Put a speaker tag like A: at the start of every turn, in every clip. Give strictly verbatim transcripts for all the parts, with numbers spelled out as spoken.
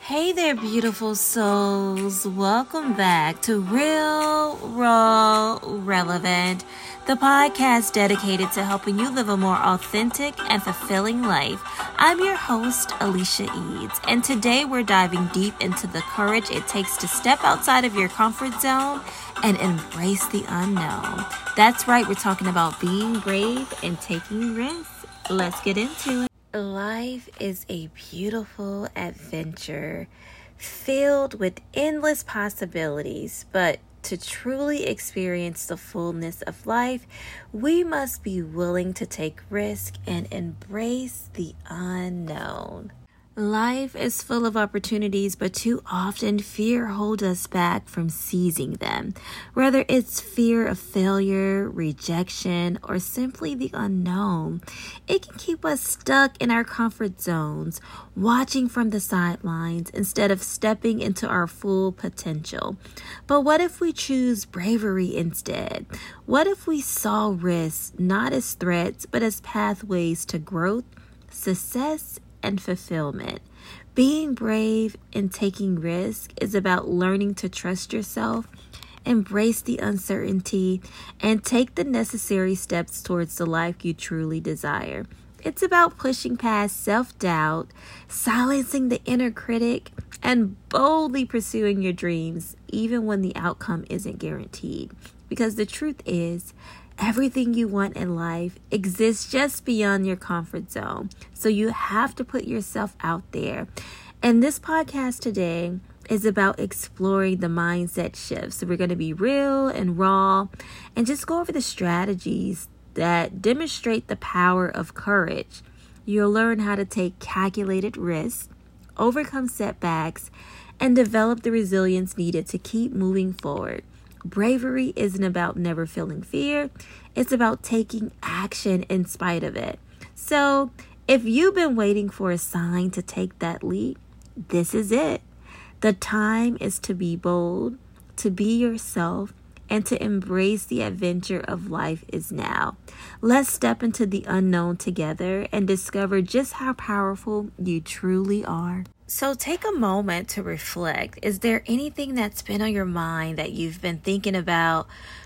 A: Hey there, beautiful souls. Welcome back to Real, Raw, Relevant, the podcast dedicated to helping you live a more authentic and fulfilling life. I'm your host, Alicia Eads, and today we're diving deep into the courage it takes to step outside of your comfort zone and embrace the unknown. That's right, we're talking about being brave and taking risks. Let's get into it. Life is a beautiful adventure filled with endless possibilities, but to truly experience the fullness of life, we must be willing to take risk and embrace the unknown. Life is full of opportunities, but too often fear holds us back from seizing them. Whether it's fear of failure, rejection, or simply the unknown, it can keep us stuck in our comfort zones, watching from the sidelines instead of stepping into our full potential. But what if we choose bravery instead? What if we saw risks not as threats, but as pathways to growth, success, and fulfillment? Being brave and taking risk is about learning to trust yourself, embrace the uncertainty, and take the necessary steps towards the life you truly desire. It's about pushing past self-doubt, silencing the inner critic, and boldly pursuing your dreams, even when the outcome isn't guaranteed. Because the truth is, everything you want in life exists just beyond your comfort zone. So you have to put yourself out there. And this podcast today is about exploring the mindset shifts. So we're going to be real and raw and just go over the strategies that demonstrate the power of courage. You'll learn how to take calculated risks, overcome setbacks, and develop the resilience needed to keep moving forward. Bravery isn't about never feeling fear. It's about taking action in spite of it. So if you've been waiting for a sign to take that leap, this is it. The time is to be bold, to be yourself, and to embrace the adventure of life is now. Let's step into the unknown together and discover just how powerful you truly are. So take a moment to reflect. Is there anything that's been on your mind that you've been thinking about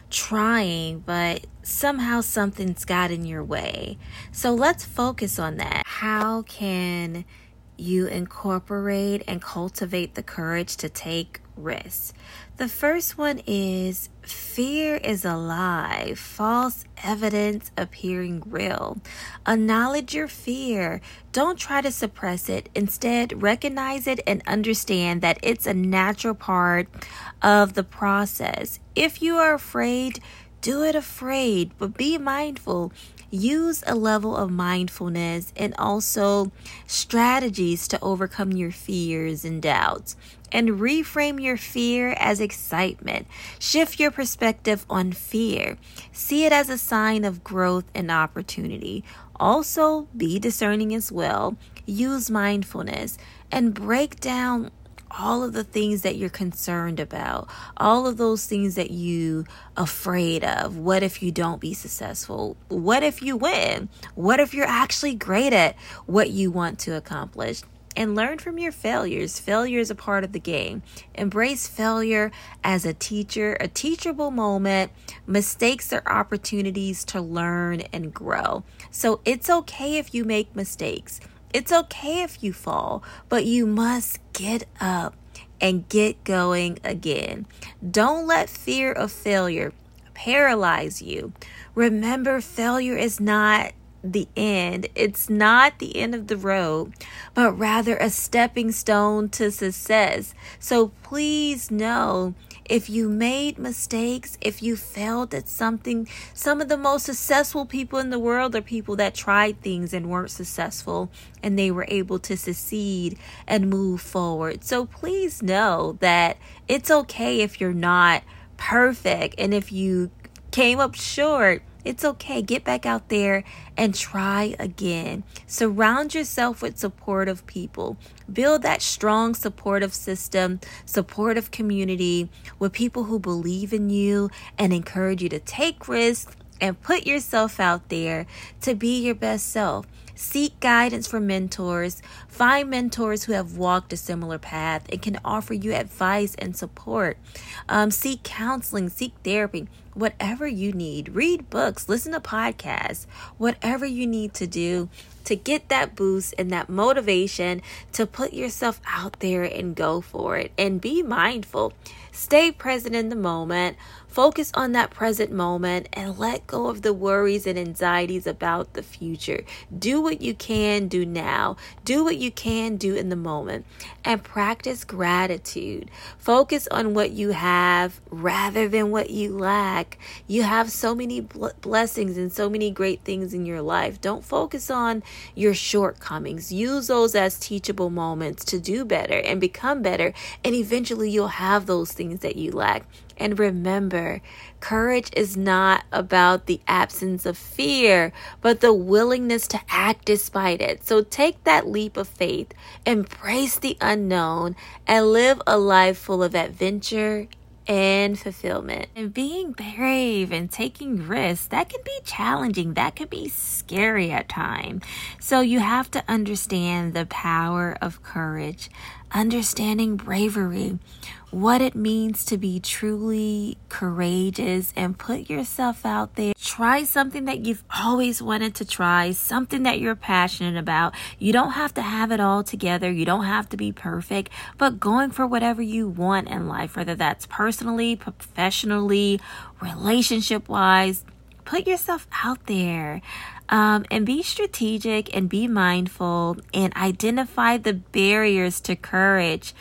A: trying, but somehow something's got in your way? So let's focus on that. How can you incorporate and cultivate the courage to take risks? The first one is fear is a lie, false evidence appearing real. Acknowledge your fear. Don't try to suppress it. Instead, recognize it and understand that it's a natural part of the process. If you are afraid, do it afraid, but be mindful. Use a level of mindfulness and also strategies to overcome your fears and doubts. And reframe your fear as excitement. Shift your perspective on fear. See it as a sign of growth and opportunity. Also, be discerning as well. Use mindfulness and break down all of the things that you're concerned about, all of those things that you afraid of. What if you don't be successful? What if you win? What if you're actually great at what you want to accomplish? And learn from your failures. Failure is a part of the game. Embrace failure as a teacher, a teachable moment. Mistakes are opportunities to learn and grow. So it's okay if you make mistakes. It's okay if you fall, but you must get up and get going again. Don't let fear of failure paralyze you. Remember, failure is not the end. It's not the end of the road, but rather a stepping stone to success. So please know, if you made mistakes, if you failed at something, some of the most successful people in the world are people that tried things and weren't successful, and they were able to succeed and move forward. So please know that it's okay if you're not perfect, and if you came up short, it's okay. Get back out there and try again. Surround yourself with supportive people. Build that strong supportive system, supportive community with people who believe in you and encourage you to take risks and put yourself out there to be your best self. Seek guidance from mentors. Find mentors who have walked a similar path and can offer you advice and support. Um, seek counseling, seek therapy, whatever you need. Read books, listen to podcasts, whatever you need to do to get that boost and that motivation to put yourself out there and go for it. And be mindful. Stay present in the moment. Focus on that present moment and let go of the worries and anxieties about the future. Do what you can do now. Do what you can do in the moment and practice gratitude. Focus on what you have rather than what you lack. You have so many bl- blessings and so many great things in your life. Don't focus on your shortcomings. Use those as teachable moments to do better and become better. And eventually you'll have those things that you lack. And remember, courage is not about the absence of fear, but the willingness to act despite it. So take that leap of faith, embrace the unknown, and live a life full of adventure and fulfillment. And being brave and taking risks, that can be challenging. That can be scary at times. So you have to understand the power of courage, understanding bravery, what it means to be truly courageous, and put yourself out there. Try something that you've always wanted to try, something that you're passionate about. You don't have to have it all together. You don't have to be perfect, but going for whatever you want in life, whether that's personally, professionally, relationship-wise, put yourself out there. Um, and be strategic and be mindful and identify the barriers to courage.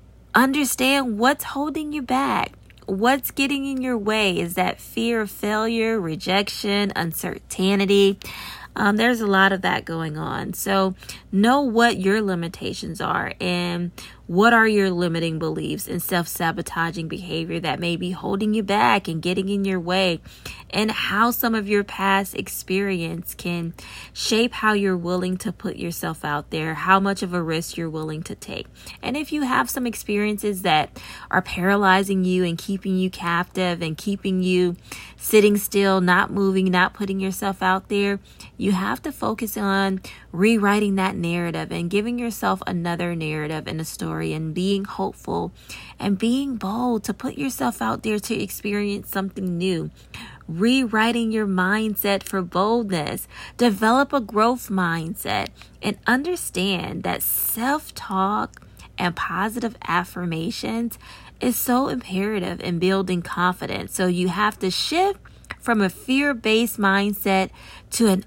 A: Understand what's holding you back. What's getting in your way? Is that fear of failure, rejection, uncertainty? Um, there's a lot of that going on. So know what your limitations are and what are your limiting beliefs and self-sabotaging behavior that may be holding you back and getting in your way, and how some of your past experience can shape how you're willing to put yourself out there, how much of a risk you're willing to take. And if you have some experiences that are paralyzing you and keeping you captive and keeping you sitting still, not moving, not putting yourself out there, you have to focus on rewriting that narrative and giving yourself another narrative and a story, and being hopeful and being bold to put yourself out there to experience something new. Rewriting your mindset for boldness. Develop a growth mindset and understand that self-talk and positive affirmations is so imperative in building confidence. So you have to shift from a fear-based mindset to an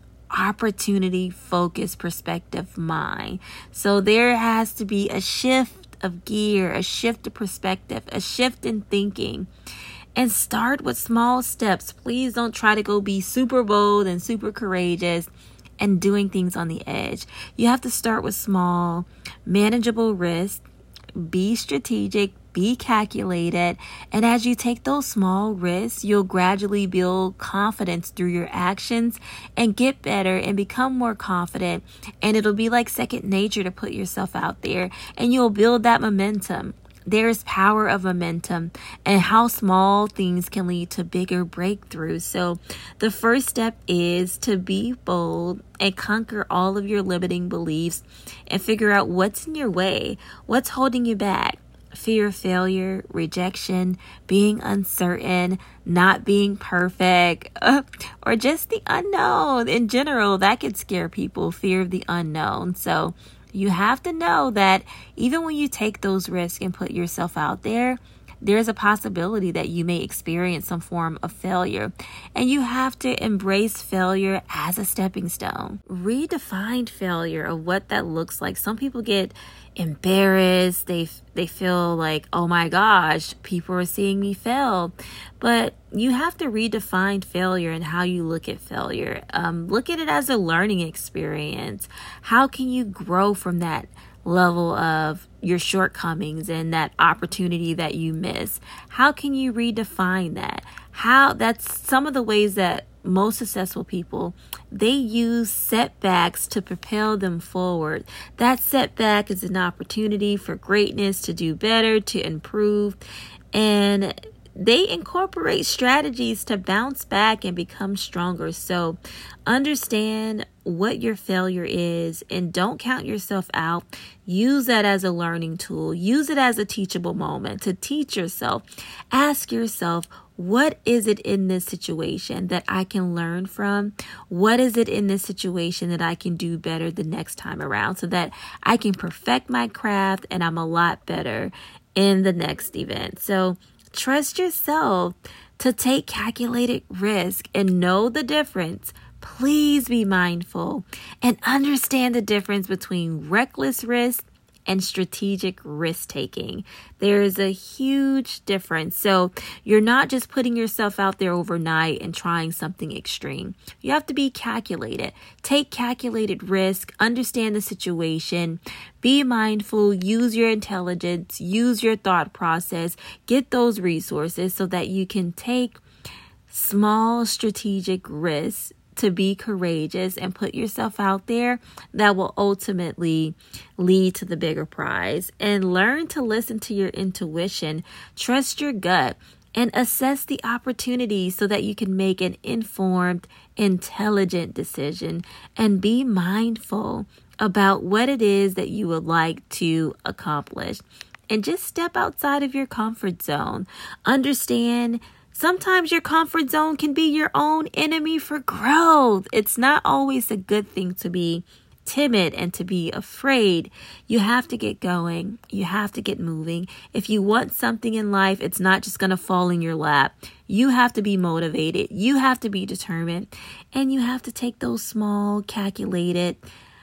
A: opportunity-focused perspective mind. So there has to be a shift of gear, a shift of perspective, a shift in thinking. And start with small steps. Please don't try to go be super bold and super courageous and doing things on the edge. You have to start with small, manageable risks. Be strategic, be calculated, and as you take those small risks, you'll gradually build confidence through your actions and get better and become more confident, and it'll be like second nature to put yourself out there, and you'll build that momentum. There's power of momentum and how small things can lead to bigger breakthroughs. So the first step is to be bold and conquer all of your limiting beliefs and figure out what's in your way, what's holding you back. Fear of failure, rejection, being uncertain, not being perfect, uh, or just the unknown in general. That could scare people, fear of the unknown. So you have to know that even when you take those risks and put yourself out there, there's a possibility that you may experience some form of failure. And you have to embrace failure as a stepping stone. Redefine failure of what that looks like. Some people get embarrassed. They they feel like, oh my gosh, people are seeing me fail. But you have to redefine failure and how you look at failure. Um, look at it as a learning experience. How can you grow from that level of your shortcomings and that opportunity that you miss? How can you redefine that? How that's some of the ways that most successful people, they use setbacks to propel them forward. That setback is an opportunity for greatness, to do better, to improve. And they incorporate strategies to bounce back and become stronger. So understand what your failure is and don't count yourself out. Use that as a learning tool. Use it as a teachable moment to teach yourself. Ask yourself, what is it in this situation that I can learn from? What is it in this situation that I can do better the next time around so that I can perfect my craft and I'm a lot better in the next event? So trust yourself to take calculated risk and know the difference. Please be mindful and understand the difference between reckless risk and strategic risk taking. There is a huge difference. So you're not just putting yourself out there overnight and trying something extreme. You have to be calculated. Take calculated risk, understand the situation, be mindful, use your intelligence, use your thought process, get those resources so that you can take small strategic risks to be courageous and put yourself out there that will ultimately lead to the bigger prize. And learn to listen to your intuition, trust your gut, and assess the opportunities so that you can make an informed, intelligent decision and be mindful about what it is that you would like to accomplish. And just step outside of your comfort zone. Understand sometimes your comfort zone can be your own enemy for growth. It's not always a good thing to be timid and to be afraid. You have to get going. You have to get moving. If you want something in life, it's not just going to fall in your lap. You have to be motivated. You have to be determined. And you have to take those small, calculated,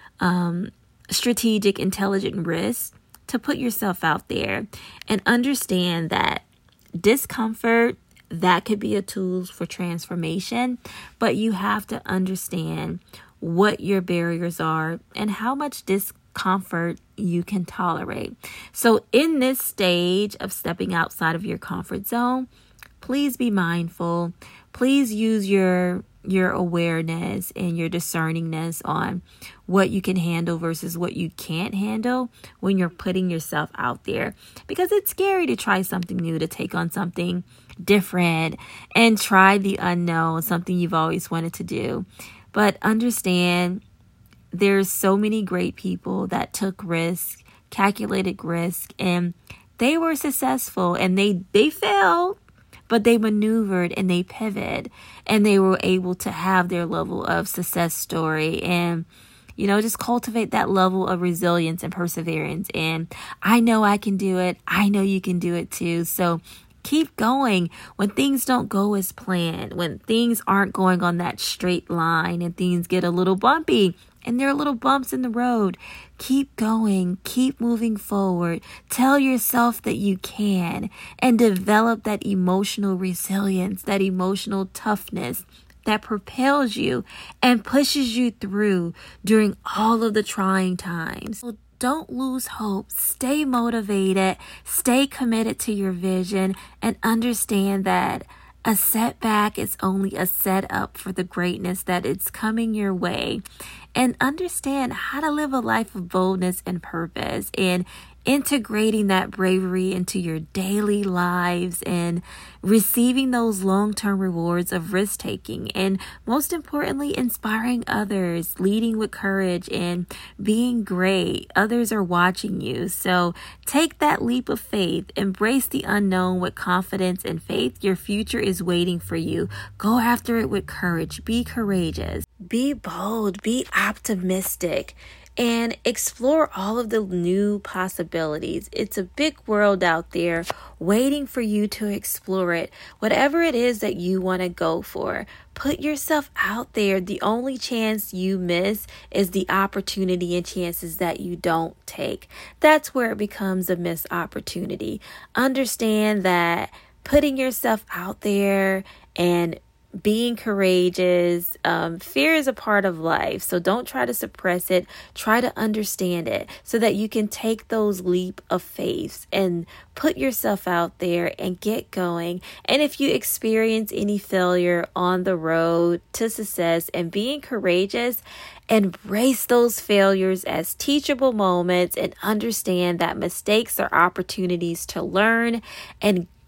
A: um, strategic, intelligent risks to put yourself out there and understand that discomfort, that could be a tool for transformation, but you have to understand what your barriers are and how much discomfort you can tolerate. So in this stage of stepping outside of your comfort zone, please be mindful. Please use your your awareness and your discerningness on what you can handle versus what you can't handle when you're putting yourself out there. Because it's scary to try something new, to take on something different and try the unknown, something you've always wanted to do. But understand there's so many great people that took risk, calculated risk, and they were successful and they, they failed. But they maneuvered and they pivoted and they were able to have their level of success story and, you know, just cultivate that level of resilience and perseverance. And I know I can do it. I know you can do it too. So keep going when things don't go as planned, when things aren't going on that straight line and things get a little bumpy. And there are little bumps in the road. Keep going. Keep moving forward. Tell yourself that you can and develop that emotional resilience, that emotional toughness that propels you and pushes you through during all of the trying times. So don't lose hope. Stay motivated. Stay committed to your vision and understand that a setback is only a setup for the greatness that is coming your way. And understand how to live a life of boldness and purpose and integrating that bravery into your daily lives and receiving those long-term rewards of risk-taking. And most importantly, inspiring others, leading with courage and being great. Others are watching you. So take that leap of faith. Embrace the unknown with confidence and faith. Your future is waiting for you. Go after it with courage. Be courageous. Be bold. Be optimistic. And explore all of the new possibilities. It's a big world out there waiting for you to explore it. Whatever it is that you want to go for, put yourself out there. The only chance you miss is the opportunity and chances that you don't take. That's where it becomes a missed opportunity. Understand that putting yourself out there and being courageous, um, fear is a part of life. So don't try to suppress it. Try to understand it so that you can take those leap of faith and put yourself out there and get going. And if you experience any failure on the road to success and being courageous, embrace those failures as teachable moments and understand that mistakes are opportunities to learn and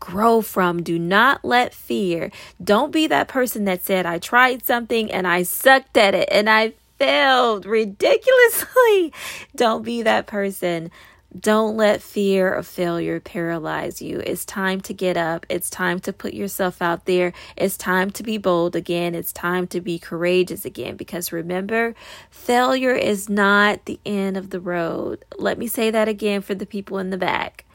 A: grow from. Do not let fear. Don't be that person that said, I tried something and I sucked at it and I failed ridiculously. Don't be that person. Don't let fear of failure paralyze you. It's time to get up. It's time to put yourself out there. It's time to be bold again. It's time to be courageous again. Because remember, failure is not the end of the road. Let me say that again for the people in the back.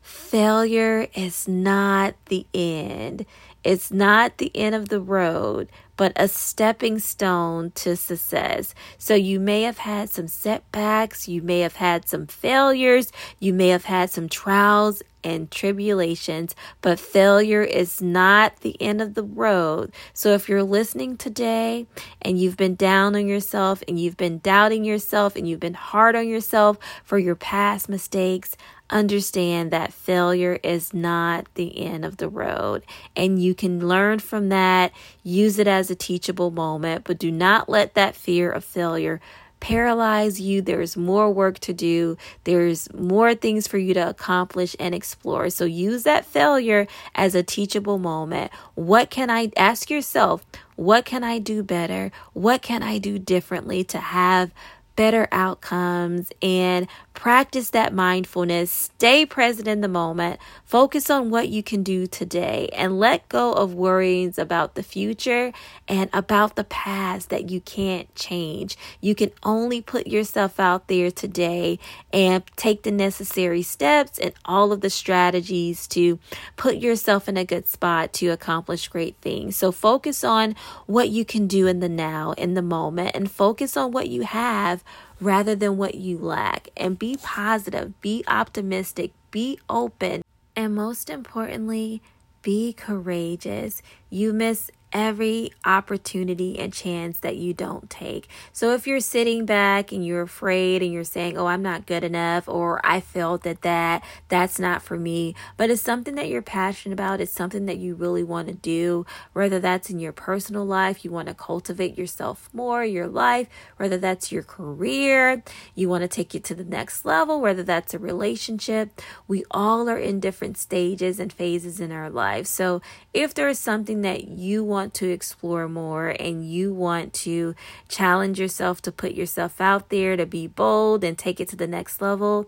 A: Failure is not the end. It's not the end of the road, but a stepping stone to success. So you may have had some setbacks. You may have had some failures. You may have had some trials and tribulations, but failure is not the end of the road. So if you're listening today and you've been down on yourself and you've been doubting yourself and you've been hard on yourself for your past mistakes, understand that failure is not the end of the road, and you can learn from that, use it as a teachable moment, but do not let that fear of failure paralyze you. There's more work to do. There's more things for you to accomplish and explore. So use that failure as a teachable moment. What can I ask yourself? What can I do better? What can I do differently to have better outcomes? And practice that mindfulness. Stay present in the moment. Focus on what you can do today and let go of worries about the future and about the past that you can't change. You can only put yourself out there today and take the necessary steps and all of the strategies to put yourself in a good spot to accomplish great things. So focus on what you can do in the now, in the moment, and focus on what you have rather than what you lack. And be positive, be optimistic, be open, and most importantly, be courageous. You miss every opportunity and chance that you don't take. So if you're sitting back and you're afraid and you're saying, oh, I'm not good enough, or I failed at that, that's not for me, but it's something that you're passionate about, it's something that you really want to do, whether that's in your personal life, you want to cultivate yourself more, your life, whether that's your career, you want to take it to the next level, whether that's a relationship, we all are in different stages and phases in our lives. So if there is something that you want to explore more and you want to challenge yourself to put yourself out there, to be bold and take it to the next level,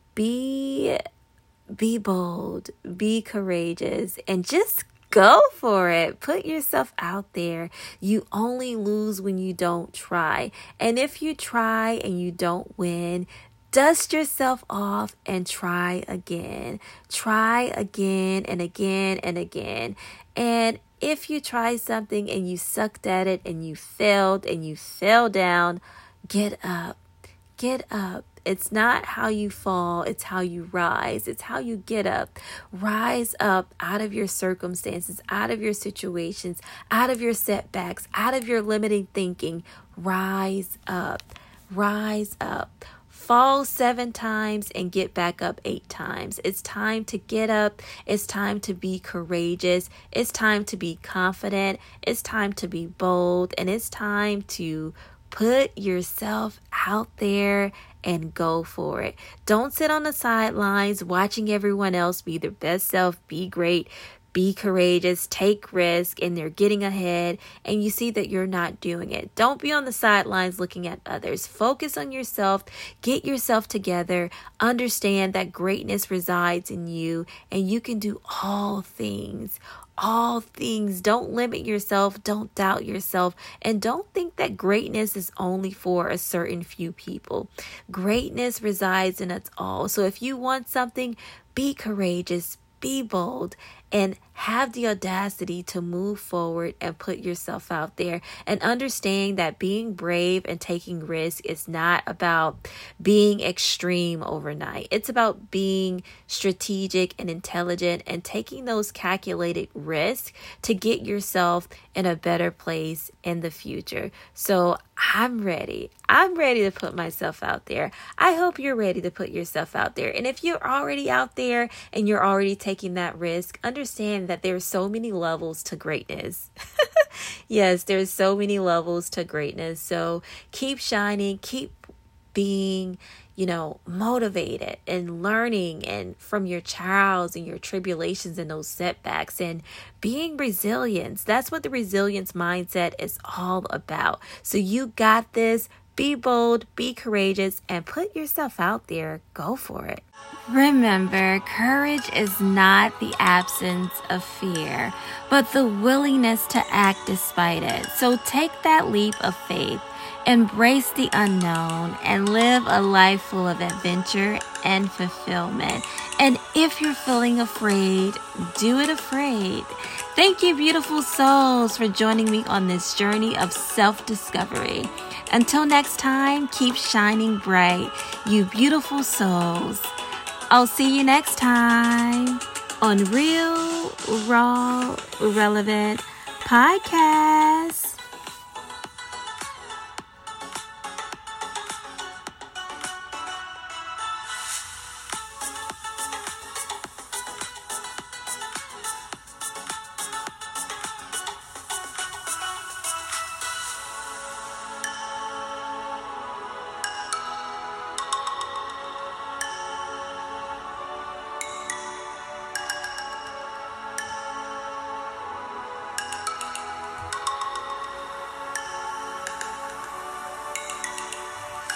A: be be bold, be courageous, and just go for it. Put yourself out there. You only lose when you don't try. And if you try and you don't win, dust yourself off and try again. Try again and again and again. And if you try something and you sucked at it and you failed and you fell down, get up. Get up. It's not how you fall, it's how you rise. It's how you get up. Rise up out of your circumstances, out of your situations, out of your setbacks, out of your limiting thinking. Rise up. Rise up. Fall seven times and get back up eight times. It's time to get up. It's time to be courageous. It's time to be confident. It's time to be bold. And it's time to put yourself out there and go for it. Don't sit on the sidelines watching everyone else be their best self, be great, be courageous, take risk, and they're getting ahead, and you see that you're not doing it. Don't be on the sidelines looking at others. Focus on yourself. Get yourself together. Understand that greatness resides in you, and you can do all things. All things. Don't limit yourself. Don't doubt yourself. And don't think that greatness is only for a certain few people. Greatness resides in us all. So if you want something, be courageous, be bold, and have the audacity to move forward and put yourself out there, and understand that being brave and taking risks is not about being extreme overnight. It's about being strategic and intelligent and taking those calculated risks to get yourself in a better place in the future. So I'm ready. I'm ready to put myself out there. I hope you're ready to put yourself out there. And if you're already out there and you're already taking that risk, understand that there's so many levels to greatness. Yes, there's so many levels to greatness. So keep shining, keep being, you know, motivated and learning and from your trials and your tribulations and those setbacks and being resilient. That's what the resilience mindset is all about. So you got this. Be bold, be courageous, and put yourself out there. Go for it. Remember, courage is not the absence of fear, but the willingness to act despite it. So take that leap of faith, embrace the unknown, and live a life full of adventure and fulfillment. And if you're feeling afraid, do it afraid. Thank you, beautiful souls, for joining me on this journey of self-discovery. Until next time, keep shining bright, you beautiful souls. I'll see you next time on Real, Raw, Relevant Podcast.